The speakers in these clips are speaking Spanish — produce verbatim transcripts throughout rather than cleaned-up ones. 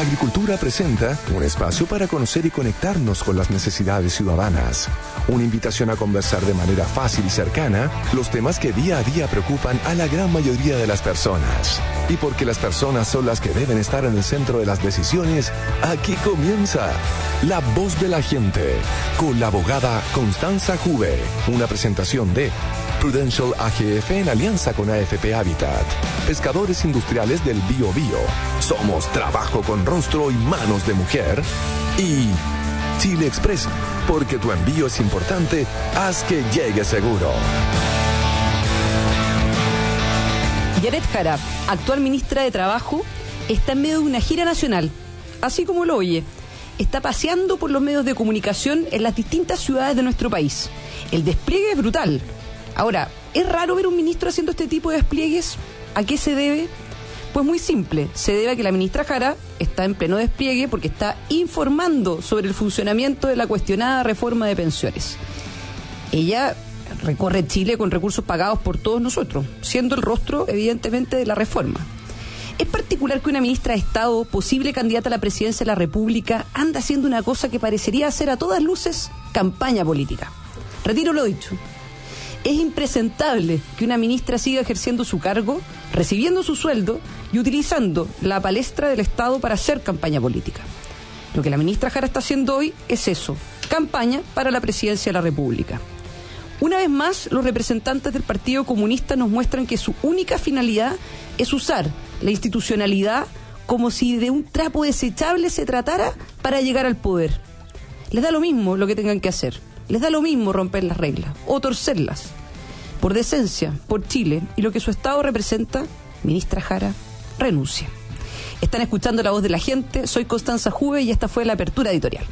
Agricultura presenta un espacio para conocer y conectarnos con las necesidades ciudadanas. Una invitación a conversar de manera fácil y cercana los temas que día a día preocupan a la gran mayoría de las personas. Y porque las personas son las que deben estar en el centro de las decisiones, aquí comienza La Voz de la Gente, con la abogada Constanza Juve. Una presentación de Prudential A G F en alianza con A F P Habitat. Pescadores industriales del Bío Bío. Somos trabajo con rostro y manos de mujer. Y Chile Express, porque tu envío es importante, haz que llegue seguro. Yaret Jara, actual ministra de Trabajo, está en medio de una gira nacional, así como lo oye. Está paseando por los medios de comunicación en las distintas ciudades de nuestro país. El despliegue es brutal. Ahora, ¿es raro ver un ministro haciendo este tipo de despliegues? ¿A qué se debe? Pues muy simple, se debe a que la ministra Jara está en pleno despliegue porque está informando sobre el funcionamiento de la cuestionada reforma de pensiones. Ella recorre Chile con recursos pagados por todos nosotros, siendo el rostro, evidentemente, de la reforma. Es particular que una ministra de Estado, posible candidata a la presidencia de la República, anda haciendo una cosa que parecería ser a todas luces campaña política. Retiro lo dicho. Es impresentable que una ministra siga ejerciendo su cargo, recibiendo su sueldo y utilizando la palestra del Estado para hacer campaña política. Lo que la ministra Jara está haciendo hoy es eso, campaña para la presidencia de la República. Una vez más, los representantes del Partido Comunista nos muestran que su única finalidad es usar la institucionalidad como si de un trapo desechable se tratara para llegar al poder. Les da lo mismo lo que tengan que hacer. Les da lo mismo romper las reglas o torcerlas. Por decencia, por Chile y lo que su Estado representa, ministra Jara, renuncia. Están escuchando La Voz de la Gente, soy Constanza Juve y esta fue la apertura editorial.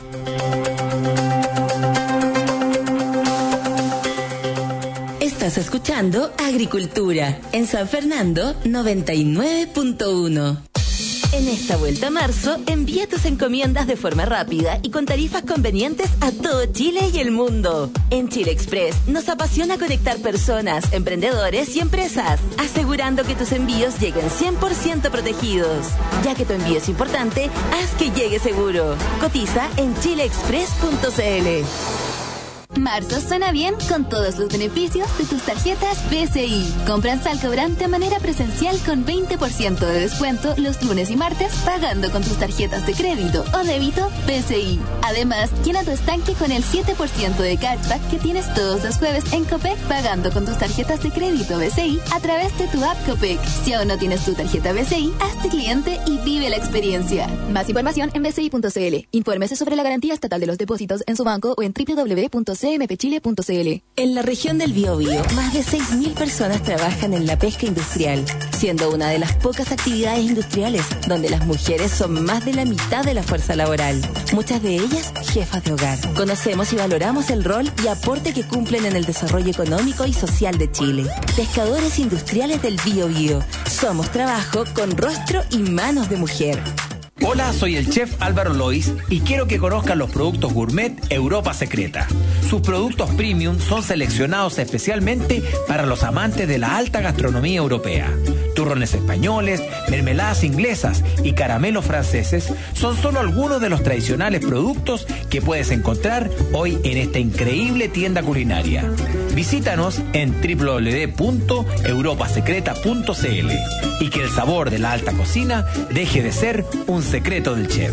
Estás escuchando Agricultura en San Fernando noventa y nueve punto uno. En esta vuelta a marzo, envía tus encomiendas de forma rápida y con tarifas convenientes a todo Chile y el mundo. En Chile Express nos apasiona conectar personas, emprendedores y empresas, asegurando que tus envíos lleguen cien por ciento protegidos. Ya que tu envío es importante, haz que llegue seguro. Cotiza en chile express punto c l. Marzo suena bien con todos los beneficios de tus tarjetas B C I. Compra en Salcobrand de manera presencial con veinte por ciento de descuento los lunes y martes pagando con tus tarjetas de crédito o débito B C I. Además, llena tu estanque con el siete por ciento de cashback que tienes todos los jueves en Copec pagando con tus tarjetas de crédito B C I a través de tu app Copec. Si aún no tienes tu tarjeta B C I, hazte cliente y vive la experiencia. Más información en b c i punto c l. Infórmese sobre la garantía estatal de los depósitos en su banco o en w w w punto c m p chile punto c l. En la región del Biobío, más de seis mil personas trabajan en la pesca industrial, siendo una de las pocas actividades industriales donde las mujeres son más de la mitad de la fuerza laboral, muchas de ellas jefas de hogar. Conocemos y valoramos el rol y aporte que cumplen en el desarrollo económico y social de Chile. Pescadores industriales del Biobío, somos trabajo con rostro y manos de mujer. Hola, soy el chef Álvaro Lois y quiero que conozcan los productos gourmet Europa Secreta. Sus productos premium son seleccionados especialmente para los amantes de la alta gastronomía europea. Turrones españoles, mermeladas inglesas y caramelos franceses son solo algunos de los tradicionales productos que puedes encontrar hoy en esta increíble tienda culinaria. Visítanos en w w w punto europa secreta punto c l y que el sabor de la alta cocina deje de ser un secreto del chef.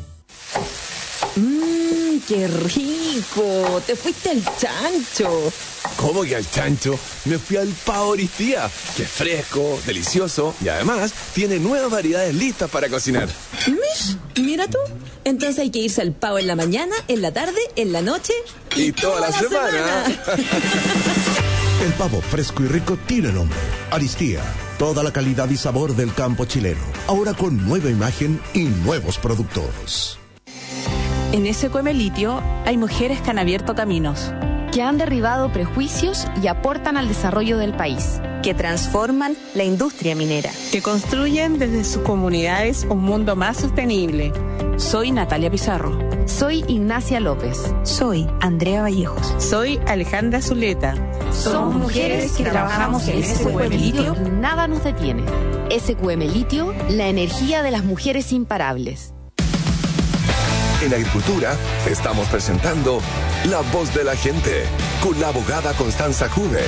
Mmm, qué rico. Te fuiste al chancho. ¿Cómo que al chancho? Me fui al pavo Oristía, que es fresco, delicioso y además tiene nuevas variedades listas para cocinar. Mish, mira tú. Entonces hay que irse al pavo en la mañana, en la tarde, en la noche y, y toda, toda la, la semana. semana. El pavo fresco y rico tiene nombre. Aristía. Toda la calidad y sabor del campo chileno. Ahora con nueva imagen y nuevos productos. En S Q M Litio hay mujeres que han abierto caminos, que han derribado prejuicios y aportan al desarrollo del país, que transforman la industria minera, que construyen desde sus comunidades un mundo más sostenible. Soy Natalia Pizarro. Soy Ignacia López. Soy Andrea Vallejos. Soy Alejandra Zuleta. Somos mujeres que trabajamos en S Q M Litio y nada nos detiene. S Q M Litio, la energía de las mujeres imparables. En Agricultura estamos presentando La Voz de la Gente con la abogada Constanza Juve.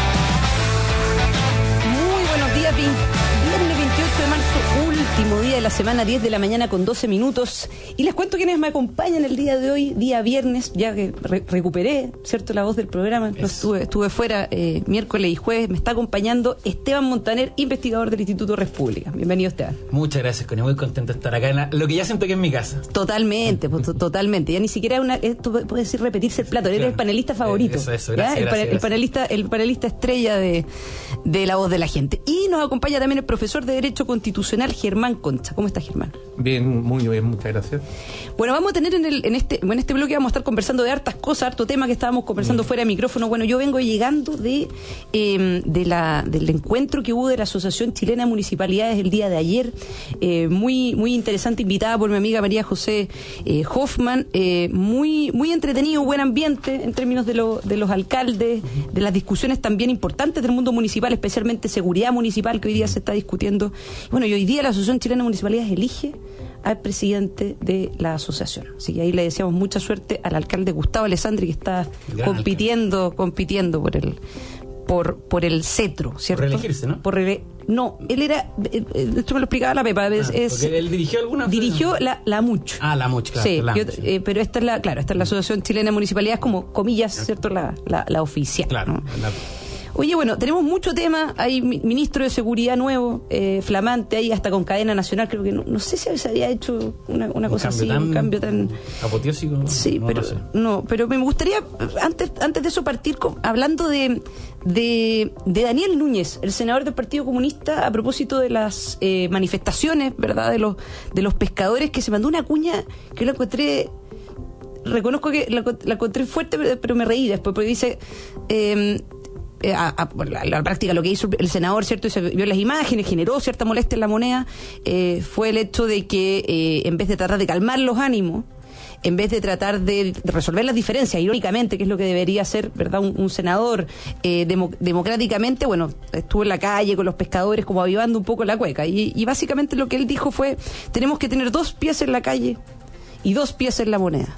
Muy buenos días, viernes veintiocho de marzo, último día de la semana, diez de la mañana con doce minutos. Y les cuento quiénes me acompañan el día de hoy, día viernes, ya que re- recuperé, ¿cierto?, la voz del programa. No estuve, estuve fuera eh, miércoles y jueves. Me está acompañando Esteban Montaner, investigador del Instituto Red Pública. Bienvenido, Esteban. Muchas gracias, Connie. Muy contento de estar acá en la, lo que ya siento que es mi casa. Totalmente, pues, to- totalmente. Ya ni siquiera una, esto puede decir repetirse el plato. Eres Claro. el panelista favorito. Eso, eso, ¿ya? gracias, el, gracias, el gracias. panelista, el panelista estrella de, de La Voz de la Gente. Y nos acompaña también el profesor de Derecho Constitucional, Germán Concha. ¿Cómo estás, Germán? Bien, muy bien, muchas gracias. Bueno, vamos a tener en, el, en, este, en este bloque vamos a estar conversando de hartas cosas, harto tema que estábamos conversando mm. fuera de micrófono. Bueno, yo vengo llegando de, eh, de la, del encuentro que hubo de la Asociación Chilena de Municipalidades el día de ayer, eh, muy muy interesante, invitada por mi amiga María José eh, Hoffman, eh, muy muy entretenido, buen ambiente en términos de, lo, de los alcaldes, de las discusiones también importantes del mundo municipal, especialmente seguridad municipal, que hoy día se está discutiendo. Bueno, y hoy día la Asociación Chilena de Municipalidades elige al presidente de la asociación. Así que ahí le deseamos mucha suerte al alcalde Gustavo Alessandri, que está Gran compitiendo, alcalde. compitiendo por el por por el cetro, ¿cierto? Por reelegirse, ¿no? Por re, no, él era, eh, esto me lo explicaba la Pepa, es, Ah, es porque él dirigió alguna. dirigió la la Much. Ah, la Much, claro. Sí, la yo, Much, sí. eh, pero esta es la, claro, esta es la Asociación Chilena de Municipalidades, como comillas, ¿cierto? La la, la oficial. Claro. ¿no? La... Oye, bueno, tenemos mucho tema, hay mi- ministro de Seguridad nuevo, eh, flamante, ahí hasta con cadena nacional, creo que no, no sé si se había hecho una, una un cosa así, tan un cambio tan... apoteósico. Sí, no, pero no, sé. no, pero me gustaría, antes antes de eso, partir con, hablando de, de, de Daniel Núñez, el senador del Partido Comunista, a propósito de las eh, manifestaciones, ¿verdad?, de los, de los pescadores, que se mandó una cuña que yo la encontré... Reconozco que la, la encontré fuerte, pero, pero me reí después, porque dice... Eh, A, a, a la, la práctica, lo que hizo el senador, ¿cierto? Y se vio las imágenes, generó cierta molestia en la moneda, eh, fue el hecho de que eh, en vez de tratar de calmar los ánimos, en vez de tratar de, de resolver las diferencias, irónicamente, que es lo que debería hacer, ¿verdad?, un, un senador eh, demo, democráticamente, bueno, estuvo en la calle con los pescadores como avivando un poco la cueca. Y, y básicamente lo que él dijo fue, tenemos que tener dos pies en la calle y dos pies en la moneda.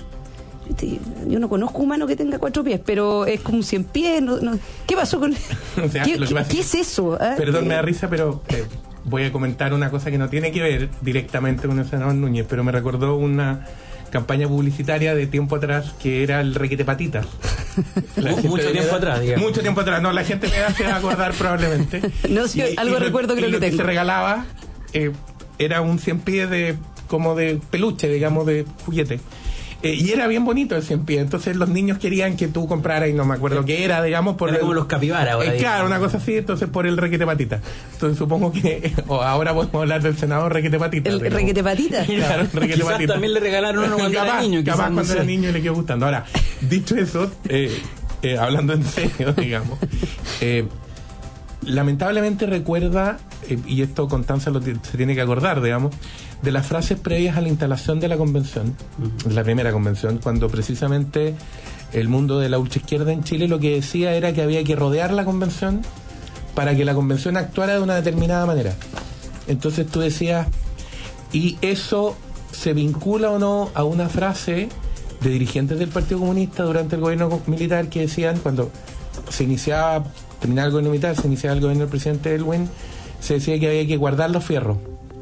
Yo no conozco humano que tenga cuatro pies, pero es como un cien pies. No, no. ¿Qué pasó con...? O sea, ¿Qué, lo que pasa ¿qué es eso? ¿Ah? Perdón, me da risa, pero eh, voy a comentar una cosa que no tiene que ver directamente con el senador Núñez, pero me recordó una campaña publicitaria de tiempo atrás que era el requete patitas. Mucho tiempo da, atrás, digamos. Mucho tiempo atrás. No, la gente me da se va a acordar probablemente. No, sí, Y- algo y lo- recuerdo y creo lo que que tengo. se regalaba eh, era un cien pies de como de peluche, digamos, de juguete. Eh, y era bien bonito el cien pies, entonces los niños querían que tú compraras, y no me acuerdo qué era, digamos, por Era el- como los capibaras ahora, Eh, claro, digamos. una cosa así, entonces por el requete patita. Entonces supongo que o ahora podemos hablar del senador requete patita. ¿El digamos. requete patita? Claro, el requete Quizás patita. también le regalaron uno cuando capaz, era niño. Capaz Quizás, no cuando sé. era niño y le quedó gustando. Ahora, dicho eso, eh, eh, hablando en serio, digamos, eh, lamentablemente recuerda, eh, y esto Constanza lo t- se tiene que acordar, digamos, de las frases previas a la instalación de la convención, uh-huh. la primera convención, cuando precisamente el mundo de la ultraizquierda en Chile lo que decía era que había que rodear la convención para que la convención actuara de una determinada manera. Entonces tú decías, ¿y eso se vincula o no a una frase de dirigentes del Partido Comunista durante el gobierno militar que decían, cuando se iniciaba, terminaba el gobierno militar, se iniciaba el gobierno del presidente Elwin, se decía que había que guardar los fierros,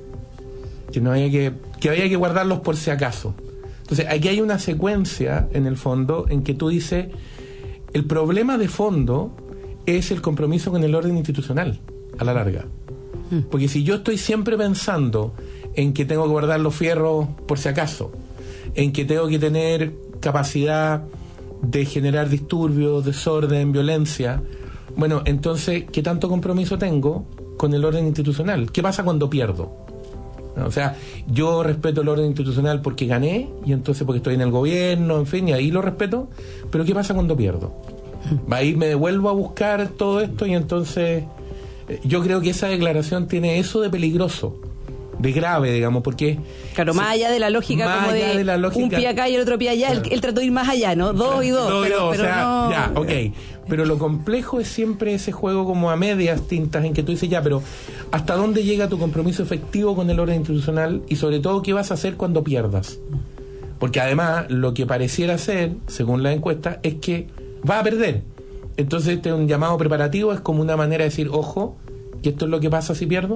que no había que, que había que guardarlos por si acaso. Entonces aquí hay una secuencia en el fondo en que tú dices, el problema de fondo es el compromiso con el orden institucional a la larga, porque si yo estoy siempre pensando en que tengo que guardar los fierros por si acaso, en que tengo que tener capacidad de generar disturbios, desorden, violencia, bueno, entonces, ¿qué tanto compromiso tengo con el orden institucional? ¿Qué pasa cuando pierdo? O sea, yo respeto el orden institucional porque gané, y entonces porque estoy en el gobierno, en fin, y ahí lo respeto, pero ¿qué pasa cuando pierdo? Ahí me devuelvo a buscar todo esto, y entonces eh, yo creo que esa declaración tiene eso de peligroso, de grave, digamos, porque... Claro, más allá de la lógica más como de, allá de la lógica, un pie acá y el otro pie allá, claro. él, él trató de ir más allá, ¿no? Dos claro, y dos, dos y pero, dos, pero o sea, no... ya, ok. Pero lo complejo es siempre ese juego como a medias tintas en que tú dices, ya, pero hasta dónde llega tu compromiso efectivo con el orden institucional y sobre todo qué vas a hacer cuando pierdas. Porque además lo que pareciera ser, según la encuesta, es que vas a perder. Entonces este un llamado preparativo es como una manera de decir, ojo, que esto es lo que pasa si pierdo.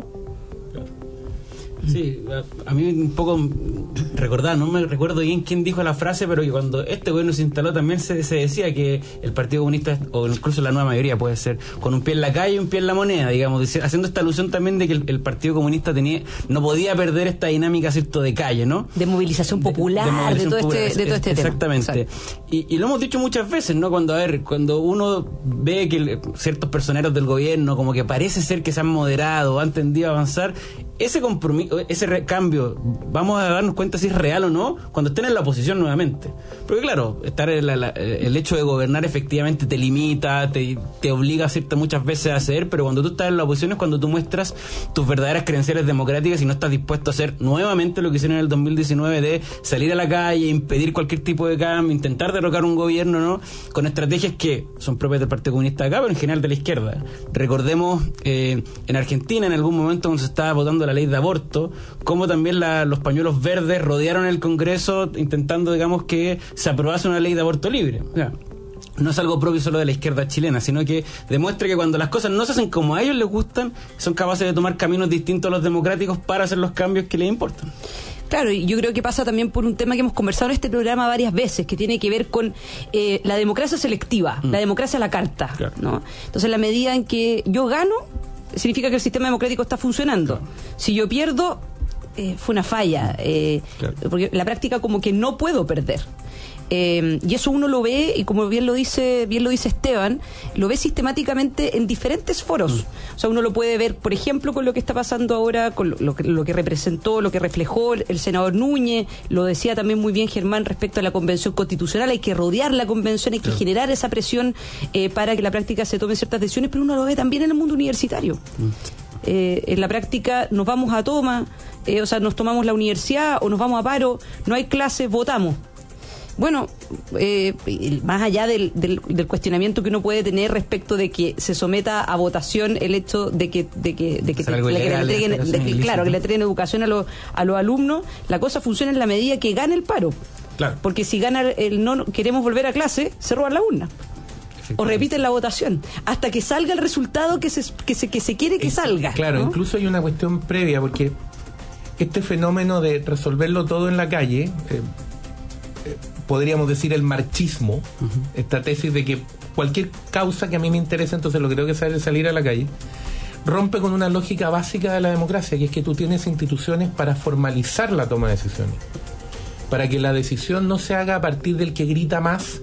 Sí, a, a mí un poco recordar, no me recuerdo bien quién dijo la frase, pero que cuando este gobierno se instaló también se, se decía que el Partido Comunista, o incluso la nueva mayoría puede ser, con un pie en la calle y un pie en la moneda, digamos, haciendo esta alusión también de que el, el Partido Comunista tenía no podía perder esta dinámica, cierto, de calle, ¿no? De movilización popular, de, de, movilización de todo popular, este, de todo este exactamente. tema. Exactamente. Y, y lo hemos dicho muchas veces, ¿no? Cuando, a ver, cuando uno ve que el, ciertos personeros del gobierno como que parece ser que se han moderado, han tendido a avanzar, ese compromiso, ese recambio, vamos a darnos cuenta si es real o no cuando estén en la oposición nuevamente. Porque claro, estar en la, la, el hecho de gobernar efectivamente te limita, te, te obliga a ciertas muchas veces a hacer, pero cuando tú estás en la oposición es cuando tú muestras tus verdaderas credenciales democráticas y no estás dispuesto a hacer nuevamente lo que hicieron en el dos mil diecinueve de salir a la calle, impedir cualquier tipo de cambio, intentar derrocar un gobierno, ¿no? Con estrategias que son propias del Partido Comunista acá, pero en general de la izquierda. Recordemos eh, en Argentina en algún momento cuando se estaba votando la ley de aborto, como también la, los pañuelos verdes rodearon el Congreso intentando, digamos, que se aprobase una ley de aborto libre. O sea, no es algo propio solo de la izquierda chilena, sino que demuestra que cuando las cosas no se hacen como a ellos les gustan, son capaces de tomar caminos distintos a los democráticos para hacer los cambios que les importan. Claro, y yo creo que pasa también por un tema que hemos conversado en este programa varias veces, que tiene que ver con eh, la democracia selectiva, mm. la democracia a la carta, claro. ¿no? Entonces, en la medida en que yo gano, significa que el sistema democrático está funcionando. Claro. Si yo pierdo, eh, fue una falla, eh, claro. porque la práctica como que no puedo perder. Eh, y eso uno lo ve, y como bien lo dice bien lo dice Esteban, lo ve sistemáticamente en diferentes foros. Mm. O sea, uno lo puede ver, por ejemplo, con lo que está pasando ahora, con lo, lo, que, lo que representó, lo que reflejó el senador Núñez, lo decía también muy bien Germán respecto a la Convención Constitucional. Hay que rodear la Convención, hay que claro. generar esa presión eh, para que la práctica se tomen ciertas decisiones, pero uno lo ve también en el mundo universitario. Mm. Eh, en la práctica nos vamos a toma, eh, o sea, nos tomamos la universidad o nos vamos a paro, no hay clases, votamos. Bueno, eh, más allá del, del, del cuestionamiento que uno puede tener respecto de que se someta a votación el hecho de que de que de que, te, le, ilegal, que le entreguen, de que, claro, que le entreguen educación a los a los alumnos, la cosa funciona en la medida que gane el paro. Claro. Porque si gana el no queremos volver a clase, se roban la urna. O repiten la votación hasta que salga el resultado que se que se que se quiere que salga. Claro, ¿no? Incluso hay una cuestión previa, porque este fenómeno de resolverlo todo en la calle, eh, eh, podríamos decir el marchismo, uh-huh. esta tesis de que cualquier causa que a mí me interesa, entonces lo que tengo que hacer es salir a la calle, rompe con una lógica básica de la democracia, que es que tú tienes instituciones para formalizar la toma de decisiones, para que la decisión no se haga a partir del que grita más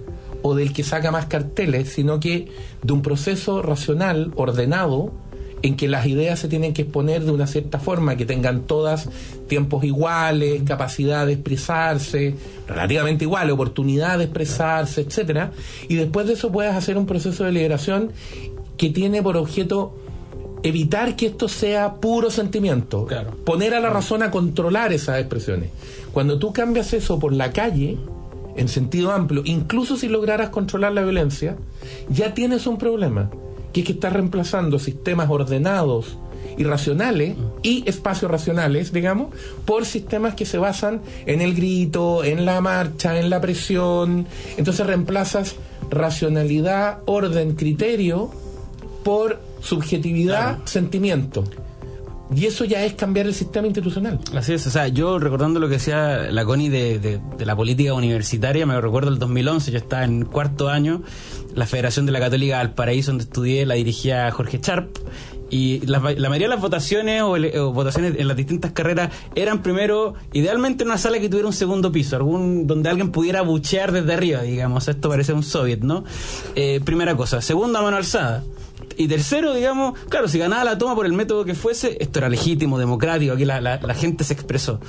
o del que saca más carteles, sino que de un proceso racional, ordenado, en que las ideas se tienen que exponer de una cierta forma, que tengan todas tiempos iguales, capacidad de expresarse, relativamente iguales, oportunidad de expresarse, etcétera, y después de eso puedas hacer un proceso de liberación que tiene por objeto evitar que esto sea puro sentimiento, claro. poner a la razón a controlar esas expresiones. Cuando tú cambias eso por la calle, en sentido amplio, incluso si lograras controlar la violencia, ya tienes un problema, que es que estás reemplazando sistemas ordenados y racionales y espacios racionales, digamos, por sistemas que se basan en el grito, en la marcha, en la presión. Entonces reemplazas racionalidad, orden, criterio por subjetividad, claro. sentimiento. Y eso ya es cambiar el sistema institucional. Así es, o sea, yo recordando lo que decía la Connie de, de, de la política universitaria, me recuerdo el dos mil once, yo estaba en cuarto año, la Federación de la Católica Valparaíso, donde estudié, la dirigía Jorge Sharp, y la, la mayoría de las votaciones o, el, o votaciones en las distintas carreras eran primero, idealmente en una sala que tuviera un segundo piso, algún donde alguien pudiera buchear desde arriba, digamos, esto parece un soviet, ¿no? Eh, primera cosa. Segunda, mano alzada. Y tercero, digamos, claro, si ganaba la toma por el método que fuese, esto era legítimo, democrático, aquí la, la, la gente se expresó.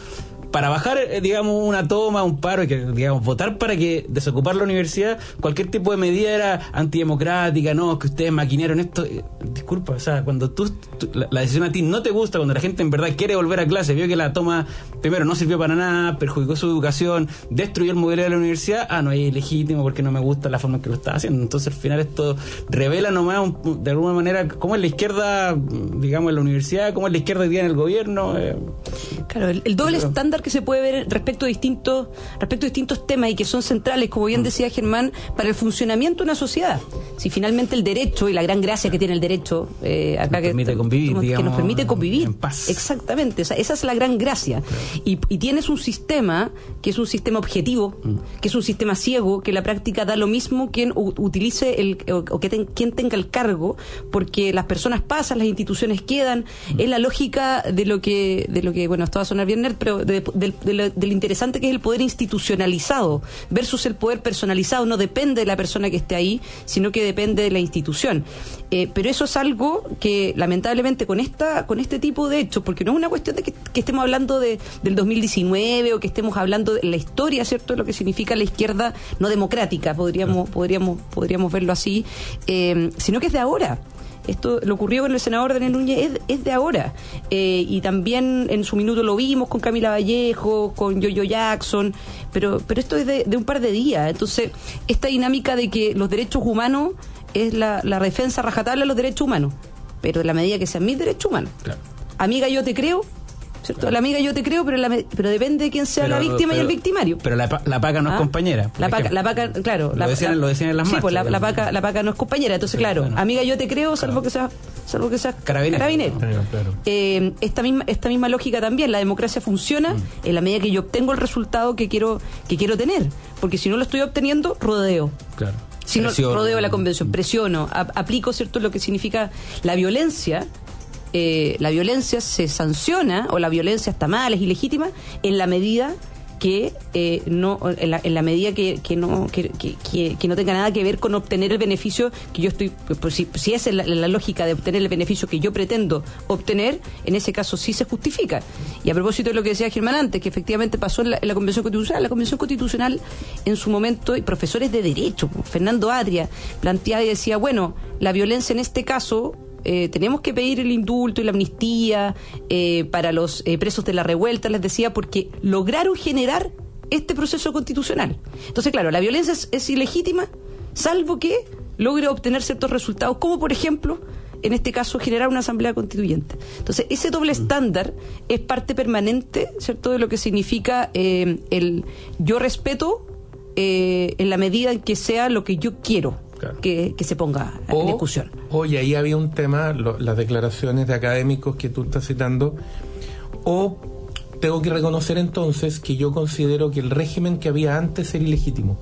para bajar, eh, digamos, una toma, un paro, y que, digamos, votar para que desocupar la universidad, cualquier tipo de medida era antidemocrática, no, que ustedes maquinearon esto. Eh, disculpa, o sea, cuando tú, tú la, la decisión a ti no te gusta, cuando la gente en verdad quiere volver a clase, vio que la toma, primero, no sirvió para nada, perjudicó su educación, destruyó el modelo de la universidad, ah, no, es legítimo porque no me gusta la forma en que lo está haciendo. Entonces, al final, esto revela nomás, un, de alguna manera, cómo es la izquierda, digamos, en la universidad, cómo es la izquierda hoy día en el gobierno. Eh. Claro, el, el doble estándar que se puede ver respecto a distintos respecto a distintos temas y que son centrales, como bien decía Germán, para el funcionamiento de una sociedad. Si finalmente el derecho, y la gran gracia que tiene el derecho, eh, acá nos permite que, convivir, que digamos, nos permite convivir en paz. Exactamente, o sea, esa es la gran gracia. Claro. Y, y tienes un sistema que es un sistema objetivo, mm. que es un sistema ciego, que en la práctica da lo mismo quien u, utilice el o, o que ten, quien tenga el cargo, porque las personas pasan, las instituciones quedan. Mm. Es la lógica de lo que, de lo que bueno, esto va a sonar bien nerd, pero de, de, de, lo, de lo interesante que es el poder institucionalizado versus el poder personalizado. No depende de la persona que esté ahí, sino que depende de la institución. Eh, pero eso es algo que lamentablemente con esta con este tipo de hechos, porque no es una cuestión de que, que estemos hablando de, del dos mil diecinueve o que estemos hablando de la historia, ¿cierto?, de lo que significa la izquierda no democrática, podríamos podríamos podríamos verlo así, eh, sino que es de ahora. Esto lo ocurrió con el senador Daniel Núñez, es, es de ahora. Eh, y también en su minuto lo vimos con Camila Vallejo, con Yo-Yo Jackson, pero, pero esto es de, de un par de días. Entonces, esta dinámica de que los derechos humanos es la, la defensa rajatabla de los derechos humanos, pero en la medida que sean mis derechos humanos. Claro. Amiga, yo te creo, ¿cierto? Claro. La amiga yo te creo, pero, la, pero depende de quién sea pero, la víctima pero, y el victimario. Pero la, la paca no ¿Ah? es compañera. La paca, la paca, claro. Lo, la, decían, la, lo decían en las sí, marchas. Pues la, la, paca, la paca no es compañera. Entonces, sí, claro, bueno. Amiga yo te creo, salvo claro. que sea salvo que sea carabinero. carabinero. Claro, claro. Eh, esta misma esta misma lógica también, la democracia funciona mm. en la medida que yo obtengo el resultado que quiero que quiero tener. Porque si no lo estoy obteniendo, rodeo. Claro. Si no, rodeo la convención, presiono, a, aplico, ¿cierto?, lo que significa la violencia. Eh, la violencia se sanciona, o la violencia está mal, es ilegítima, en la medida que eh, no en la, en la medida que, que no que, que, que no tenga nada que ver con obtener el beneficio que yo estoy, pues si, si es la, la lógica de obtener el beneficio que yo pretendo obtener, en ese caso sí se justifica. Y a propósito de lo que decía Germán antes, que efectivamente pasó en la, en la Convención Constitucional, la Convención Constitucional en su momento, y profesores de Derecho, Fernando Atria, planteaba y decía, bueno, la violencia en este caso, Eh, tenemos que pedir el indulto y la amnistía eh, para los eh, presos de la revuelta, les decía, porque lograron generar este proceso constitucional. Entonces, claro, la violencia es, es ilegítima, salvo que logre obtener ciertos resultados, como por ejemplo, en este caso, generar una asamblea constituyente. Entonces, ese doble estándar es parte permanente, ¿cierto?, de lo que significa eh, el yo respeto eh, en la medida en que sea lo que yo quiero. Claro. Que, que se ponga o, en discusión. Oye, ahí había un tema, lo, las declaraciones de académicos que tú estás citando, o tengo que reconocer entonces que yo considero que el régimen que había antes era ilegítimo.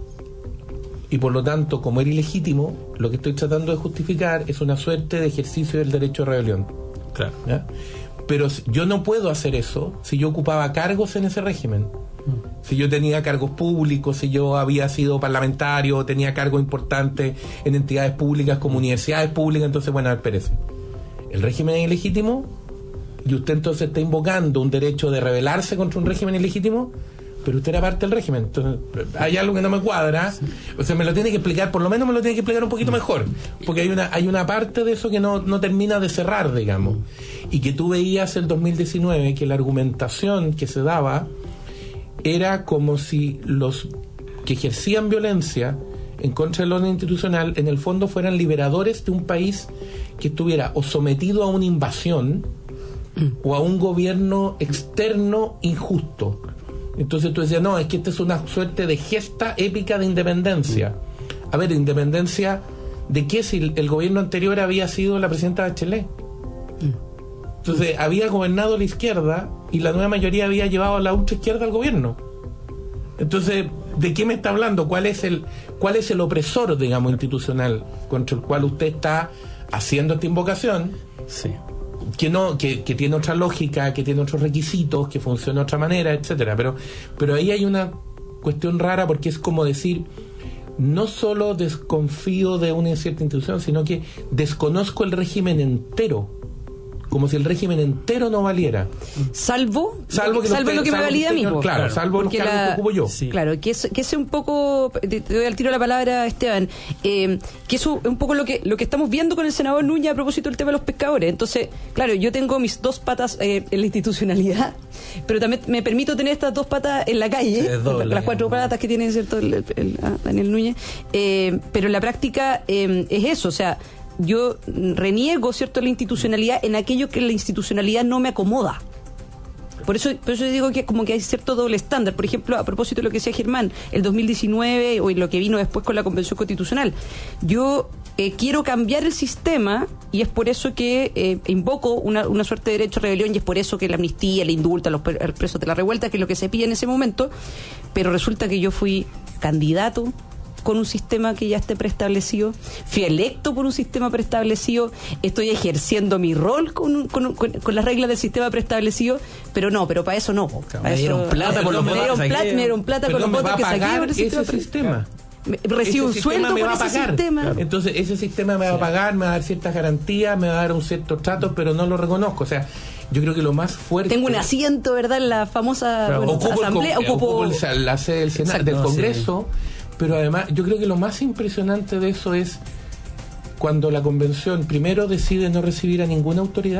Y por lo tanto, como era ilegítimo, lo que estoy tratando de justificar es una suerte de ejercicio del derecho a rebelión. Claro. ¿Ya? Pero yo no puedo hacer eso si yo ocupaba cargos en ese régimen. Si yo tenía cargos públicos, si yo había sido parlamentario, tenía cargos importantes en entidades públicas como universidades públicas, entonces, bueno, a ver, espérese. El régimen es ilegítimo y usted entonces está invocando un derecho de rebelarse contra un régimen ilegítimo, pero usted era parte del régimen. Entonces, hay algo que no me cuadra. O sea, me lo tiene que explicar, por lo menos me lo tiene que explicar un poquito mejor, porque hay una hay una parte de eso que no, no termina de cerrar, digamos. Y que tú veías el dos mil diecinueve que la argumentación que se daba era como si los que ejercían violencia en contra del orden institucional en el fondo fueran liberadores de un país que estuviera o sometido a una invasión o a un gobierno externo injusto. Entonces tú decías, no, es que esta es una suerte de gesta épica de independencia. A ver, ¿independencia de qué? Si el gobierno anterior había sido la presidenta Bachelet. Entonces había gobernado la izquierda y la nueva mayoría había llevado a la ultraizquierda al gobierno. Entonces, ¿de qué me está hablando? ¿Cuál es el cuál es el opresor, digamos, institucional contra el cual usted está haciendo esta invocación? Sí. Que no, que, que tiene otra lógica, que tiene otros requisitos, que funciona de otra manera, etcétera. Pero, pero ahí hay una cuestión rara, porque es como decir, no solo desconfío de una cierta institución, sino que desconozco el régimen entero como si el régimen entero no valiera. Salvo, salvo, que salvo los, lo que salvo me valida a mí. Claro, claro, salvo los cargos la, que ocupo yo. Sí. Claro, que es, que es un poco, te, te doy al tiro la palabra, Esteban, eh, que eso es un poco lo que lo que estamos viendo con el senador Núñez a propósito del tema de los pescadores. Entonces, claro, yo tengo mis dos patas eh, en la institucionalidad, pero también me permito tener estas dos patas en la calle, doble, las cuatro patas que tiene, ¿cierto?, el, el, el, ah, Daniel Núñez, eh, pero en la práctica eh, es eso, o sea, yo reniego, ¿cierto?, la institucionalidad en aquello que la institucionalidad no me acomoda. Por eso, por eso digo que como que hay cierto doble estándar. Por ejemplo, a propósito de lo que decía Germán, el dos mil diecinueve o lo que vino después con la Convención Constitucional. Yo eh, quiero cambiar el sistema y es por eso que eh, invoco una, una suerte de derecho a rebelión y es por eso que la amnistía, la indulta a los presos de la revuelta, que es lo que se pide en ese momento. Pero resulta que yo fui candidato con un sistema que ya esté preestablecido, fui electo por un sistema preestablecido, estoy ejerciendo mi rol con, con, con, con las reglas del sistema preestablecido, pero no, pero para eso no. Para me dieron eso, plata por los me dieron plata, me dieron plata con los votos que saqué por el ese sistema. sistema. Me, recibo ese un sueldo me por va ese a pagar. sistema. Claro. Entonces ese sistema me va a pagar, me va a dar ciertas garantías, me va a dar un cierto trato, pero no lo reconozco. O sea, yo creo que lo más fuerte... Tengo un asiento, ¿verdad?, en la famosa claro, bueno, ocupo asamblea. El, ocupo ocupo el, la sede del, Senado, del Congreso, sí. Pero además yo creo que lo más impresionante de eso es cuando la Convención primero decide no recibir a ninguna autoridad,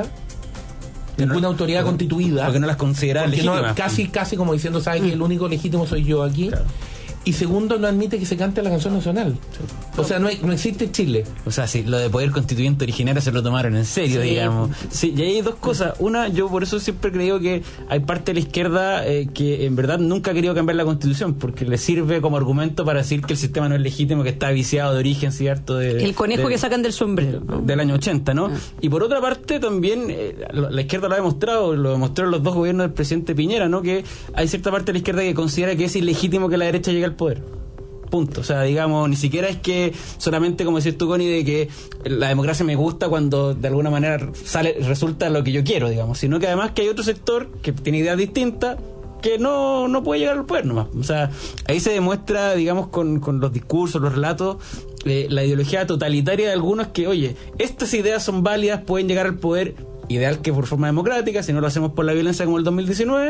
ninguna no, autoridad porque, constituida. Porque no las considera legítimas. No, casi, casi como diciendo, ¿sabes que el único legítimo soy yo aquí? Claro. Y segundo, no admite que se cante la canción nacional. O sea, no, hay, no existe Chile. O sea, sí, lo de poder constituyente originario se lo tomaron en serio, sí. digamos. Sí, y hay dos cosas. Una, yo por eso siempre creo que hay parte de la izquierda eh, que en verdad nunca ha querido cambiar la Constitución, porque le sirve como argumento para decir que el sistema no es legítimo, que está viciado de origen, ¿cierto? De, el conejo de, que sacan del sombrero, ¿no? Del año ochenta, ¿no? Ah. Y por otra parte, también eh, la izquierda lo ha demostrado, lo demostraron los dos gobiernos del presidente Piñera, ¿no? Que hay cierta parte de la izquierda que considera que es ilegítimo que la derecha llegue al poder. Punto. O sea, digamos, ni siquiera es que solamente, como decís tú, Connie, de que la democracia me gusta cuando de alguna manera sale, resulta lo que yo quiero, digamos, sino que además que hay otro sector que tiene ideas distintas que no, no puede llegar al poder nomás. O sea, ahí se demuestra, digamos, con, con los discursos, los relatos, eh, la ideología totalitaria de algunos que, oye, estas ideas son válidas, pueden llegar al poder, ideal que por forma democrática, si no lo hacemos por la violencia como el dos mil diecinueve,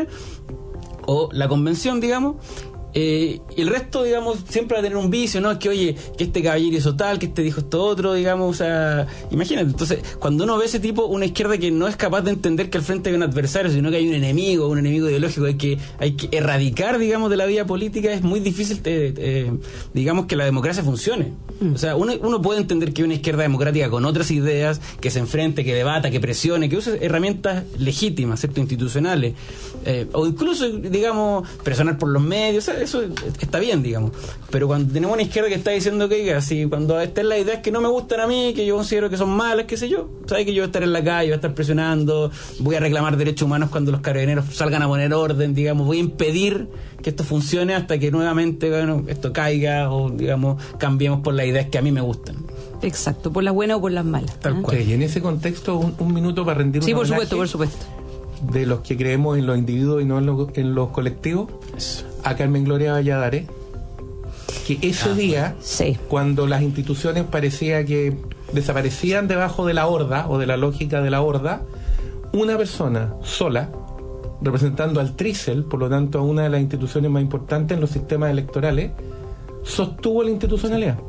o la convención, digamos. Eh, y el resto, digamos, siempre va a tener un vicio, ¿no? Es que, oye, que este caballero hizo tal, que este dijo esto otro, digamos, o sea, imagínate. Entonces, cuando uno ve ese tipo, una izquierda que no es capaz de entender que al frente hay un adversario, sino que hay un enemigo, un enemigo ideológico, hay que, hay que erradicar, digamos, de la vida política, es muy difícil, eh, eh, digamos, que la democracia funcione. Mm. O sea, uno, uno puede entender que hay una izquierda democrática con otras ideas, que se enfrente, que debata, que presione, que use herramientas legítimas, ¿cierto?, institucionales, eh, o incluso, digamos, presionar por los medios, o sea, eso está bien, digamos, pero cuando tenemos una izquierda que está diciendo que así, cuando estén las ideas que no me gustan a mí, que yo considero que son malas, qué sé yo, sabes que yo voy a estar en la calle, voy a estar presionando, voy a reclamar derechos humanos cuando los carabineros salgan a poner orden, digamos, voy a impedir que esto funcione hasta que nuevamente, bueno, esto caiga o, digamos, cambiemos por las ideas que a mí me gustan. Exacto, por las buenas o por las malas. Tal ¿eh? cual. Sí, y en ese contexto, un, un minuto para rendir sí, un por homenaje supuesto, por supuesto. De los que creemos en los individuos y no en los, en los colectivos, a Carmen Gloria Valladares, que ese ah, día, sí. cuando las instituciones parecía que desaparecían debajo de la horda o de la lógica de la horda, una persona sola, representando al Trícel, por lo tanto a una de las instituciones más importantes en los sistemas electorales, sostuvo la institucionalidad,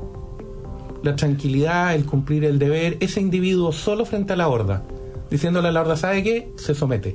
la tranquilidad, el cumplir el deber, ese individuo solo frente a la horda, diciéndole a la horda, ¿sabe qué? Se somete.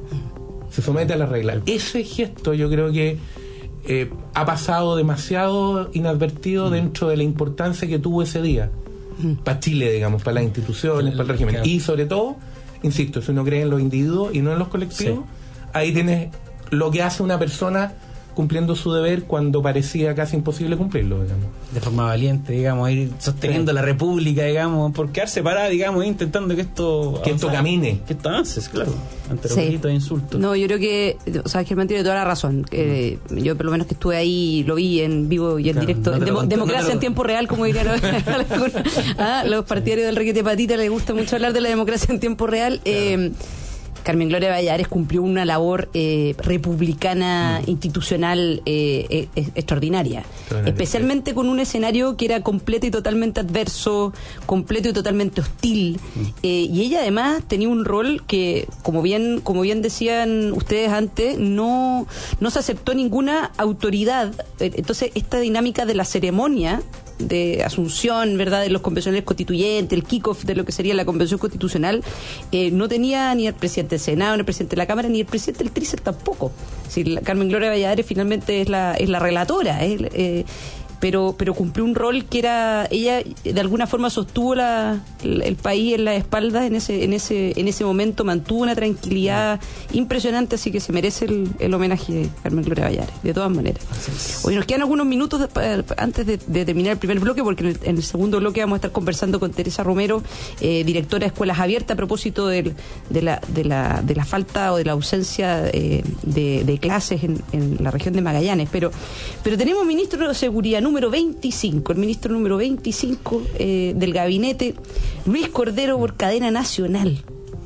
Se somete a la regla. Ese gesto yo creo que eh, ha pasado demasiado inadvertido mm. dentro de la importancia que tuvo ese día. Mm. Para Chile, digamos, para las instituciones, el, para el régimen. Claro. Y sobre todo, insisto, si uno cree en los individuos y no en los colectivos, sí. ahí tienes lo que hace una persona cumpliendo su deber cuando parecía casi imposible cumplirlo, digamos. De forma valiente, digamos, ir sosteniendo sí. la república, digamos, por quedar separada, digamos, intentando que esto que esto camine. Que esto avance, claro, ante los sí. gritos de insultos. No, yo creo que, o sea, Germán tiene toda la razón. Que mm. Yo, por lo menos que estuve ahí, lo vi en vivo y en claro, directo. No Demo, conté, democracia no en tiempo real, como dirían ah, los partidarios del requete patita, les gusta mucho hablar de la democracia en tiempo real. Claro. Eh, Carmen Gloria Valladares cumplió una labor eh, republicana mm. institucional eh, eh, extraordinaria, especialmente con un escenario que era completo y totalmente adverso, completo y totalmente hostil, mm. eh, y ella además tenía un rol que, como bien como bien decían ustedes antes, no no se aceptó ninguna autoridad. Entonces esta dinámica de la ceremonia de asunción, ¿verdad?, de los convencionales constituyentes, el kick-off de lo que sería la convención constitucional, eh, no tenía ni el presidente del Senado, ni el presidente de la Cámara, ni el presidente del Trícer tampoco. Si la Carmen Gloria Valladares finalmente es la es la relatora, eh, eh, pero pero cumplió un rol que era, ella de alguna forma sostuvo la, el, el país en la espalda en ese en ese en ese momento, mantuvo una tranquilidad impresionante, así que se merece el, el homenaje de Carmen Gloria Valladares, de todas maneras. Hoy nos quedan algunos minutos de, antes de, de terminar el primer bloque, porque en el, en el segundo bloque vamos a estar conversando con Teresa Romero, eh, directora de Escuelas Abiertas, a propósito del, de la de la de la falta o de la ausencia eh, de, de clases en, en la región de Magallanes, pero pero tenemos ministro de Seguridad número veinticinco, el ministro número veinticinco eh, del gabinete, Luis Cordero, por cadena nacional.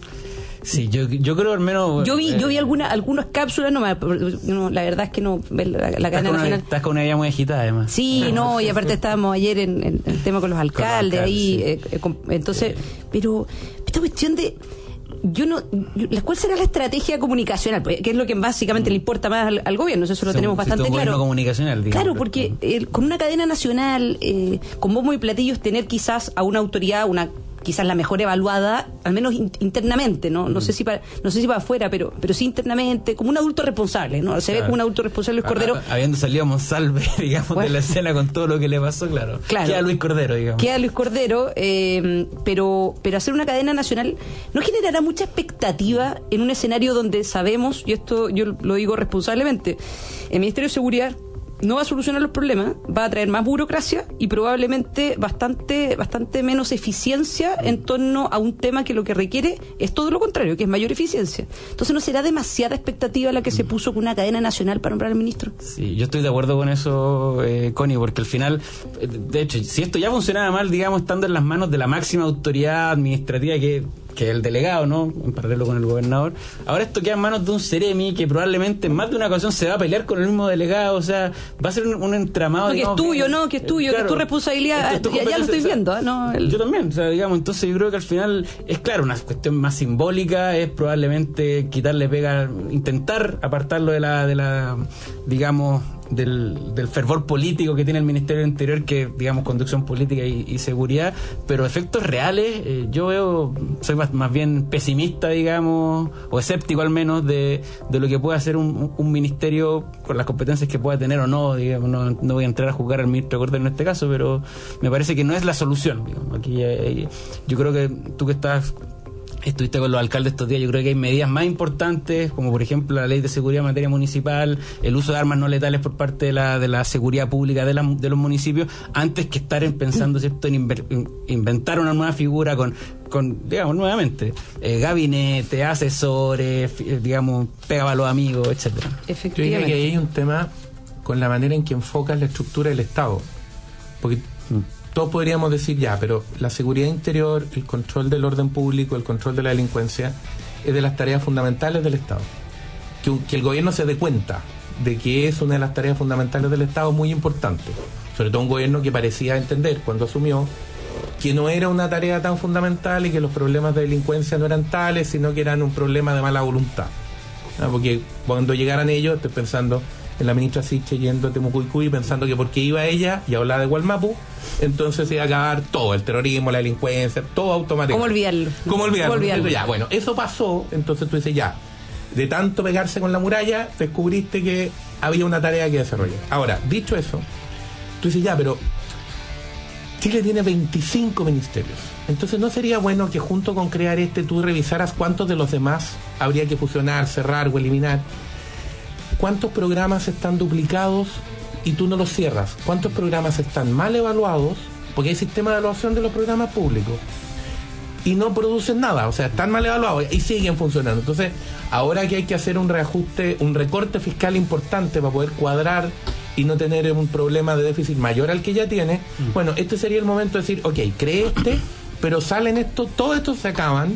Sí, yo, yo creo al menos... Yo vi, eh, yo vi alguna, algunas cápsulas, no, no, la verdad es que no, la, la cadena una, nacional... Estás con una idea muy agitada, además. Sí, no, y aparte estábamos ayer en, en el tema con los alcaldes, con los alcaldes ahí, sí. eh, eh, con, entonces, sí. pero esta cuestión de... Yo no, yo, ¿cuál será la estrategia comunicacional? Que es lo que básicamente mm. le importa más al, al gobierno, eso lo sí, tenemos bastante un claro. Comunicacional, digamos, claro, porque eh, con una cadena nacional, eh, con bombo y platillos, tener quizás a una autoridad, una quizás la mejor evaluada, al menos in, internamente, no no mm. sé si para no sé si para afuera, pero pero sí internamente, como un adulto responsable, ¿no? Se claro. ve como un adulto responsable Luis Cordero. Ah, habiendo salido Monsalve, digamos, bueno. de la escena con todo lo que le pasó, claro. claro. Queda Luis Cordero, digamos. Queda Luis Cordero, eh, pero pero hacer una cadena nacional no generará mucha expectativa en un escenario donde sabemos, y esto yo lo digo responsablemente, el Ministerio de Seguridad no va a solucionar los problemas, va a traer más burocracia y probablemente bastante bastante menos eficiencia en torno a un tema que lo que requiere es todo lo contrario, que es mayor eficiencia. Entonces no será demasiada expectativa la que se puso con una cadena nacional para nombrar al ministro. Sí, yo estoy de acuerdo con eso, eh, Connie, porque al final, de hecho, si esto ya funcionaba mal, digamos, estando en las manos de la máxima autoridad administrativa que que es el delegado, ¿no?, en paralelo con el gobernador, ahora esto queda en manos de un Ceremi que probablemente en más de una ocasión se va a pelear con el mismo delegado, o sea, va a ser un, un entramado... No, digamos, que es tuyo, que, ¿no?, que es tuyo, claro, que es tu responsabilidad, es tu ya, ya lo estoy viendo, ¿eh? No, el... Yo también, o sea, digamos, entonces yo creo que al final es claro, una cuestión más simbólica, es probablemente quitarle pega, intentar apartarlo de la, de la digamos... Del, del fervor político que tiene el Ministerio del Interior, que digamos conducción política y, y seguridad, pero efectos reales, eh, yo veo, soy más, más bien pesimista, digamos, o escéptico al menos de, de lo que puede hacer un, un ministerio con las competencias que pueda tener o no, digamos, no, no voy a entrar a juzgar al ministro Cordero en este caso, pero me parece que no es la solución, digamos. Aquí eh, yo creo que tú que estás estuviste con los alcaldes estos días, yo creo que hay medidas más importantes, como por ejemplo la ley de seguridad en materia municipal, el uso de armas no letales por parte de la de la seguridad pública de, la, de los municipios, antes que estar en pensando, ¿cierto?, en, inver, en inventar una nueva figura con, con digamos, nuevamente, eh, gabinete, asesores, digamos, pega a los amigos, etcétera. Efectivamente. Yo diría que ahí hay un tema con la manera en que enfocas la estructura del Estado, porque todos podríamos decir ya, pero la seguridad interior, el control del orden público, el control de la delincuencia, es de las tareas fundamentales del Estado. Que, que el gobierno se dé cuenta de que es una de las tareas fundamentales del Estado muy importante. Sobre todo un gobierno que parecía entender cuando asumió que no era una tarea tan fundamental y que los problemas de delincuencia no eran tales, sino que eran un problema de mala voluntad. ¿No? Porque cuando llegaran ellos, estoy pensando en la ministra Siche yendo a Temucuicui pensando que porque iba ella y hablaba de Gualmapu, entonces se iba a acabar todo, el terrorismo, la delincuencia, todo automáticamente. ¿Cómo olvidarlo? ¿Cómo olvidarlo? ¿Cómo olvidarlo? Ya, bueno, eso pasó, entonces tú dices ya, de tanto pegarse con la muralla, descubriste que había una tarea que desarrollar. Ahora, dicho eso, tú dices ya, pero Chile tiene veinticinco ministerios. Entonces, ¿no sería bueno que junto con crear este tú revisaras cuántos de los demás habría que fusionar, cerrar o eliminar? ¿Cuántos programas están duplicados y tú no los cierras? ¿Cuántos programas están mal evaluados? Porque hay sistema de evaluación de los programas públicos y no producen nada, o sea, están mal evaluados y siguen funcionando. Entonces, ahora que hay que hacer un reajuste, un recorte fiscal importante para poder cuadrar y no tener un problema de déficit mayor al que ya tiene, mm. bueno, este sería el momento de decir, ok, cree este, pero salen estos, todos estos se acaban,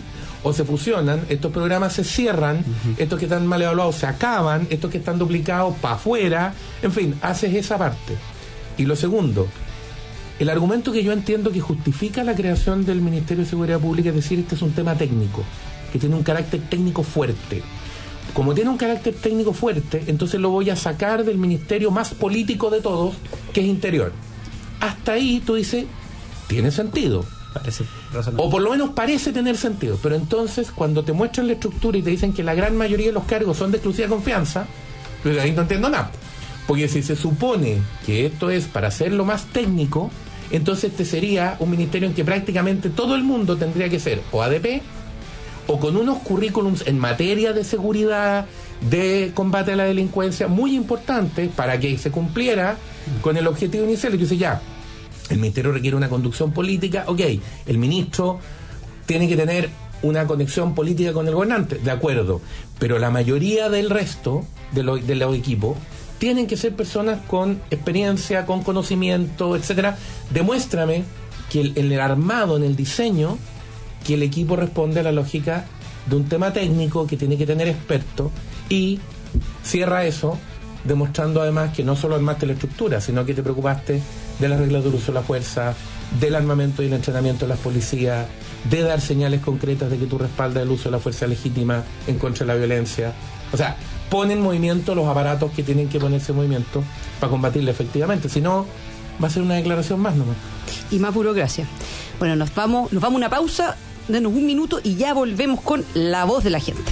o se fusionan, estos programas se cierran, uh-huh. estos que están mal evaluados se acaban, estos que están duplicados para afuera, en fin, haces esa parte. Y lo segundo, el argumento que yo entiendo que justifica la creación del Ministerio de Seguridad Pública es decir, este es un tema técnico, que tiene un carácter técnico fuerte. Como tiene un carácter técnico fuerte, entonces lo voy a sacar del ministerio más político de todos, que es Interior. Hasta ahí tú dices, tiene sentido. Parece o por lo menos parece tener sentido. Pero entonces, cuando te muestran la estructura y te dicen que la gran mayoría de los cargos son de exclusiva confianza, pues ahí no entiendo nada. Porque si se supone que esto es para hacerlo más técnico, entonces este sería un ministerio en que prácticamente todo el mundo tendría que ser o A D P o con unos currículums en materia de seguridad, de combate a la delincuencia muy importantes para que se cumpliera con el objetivo inicial. Y yo sé, ya, el ministerio requiere una conducción política, ok, el ministro tiene que tener una conexión política con el gobernante, de acuerdo, pero la mayoría del resto de, lo, de los equipos tienen que ser personas con experiencia, con conocimiento, etcétera. Demuéstrame que el, en el armado, en el diseño, que el equipo responde a la lógica de un tema técnico que tiene que tener expertos, y cierra eso demostrando además que no solo armaste la estructura, sino que te preocupaste de las reglas del uso de la fuerza, del armamento y el entrenamiento de las policías, de dar señales concretas de que tú respaldas el uso de la fuerza legítima en contra de la violencia. O sea, pone en movimiento los aparatos que tienen que ponerse en movimiento para combatirla efectivamente. Si no, va a ser una declaración más nomás. Y más burocracia. Bueno, nos vamos, nos vamos a una pausa, denos un minuto y ya volvemos con La Voz de la Gente.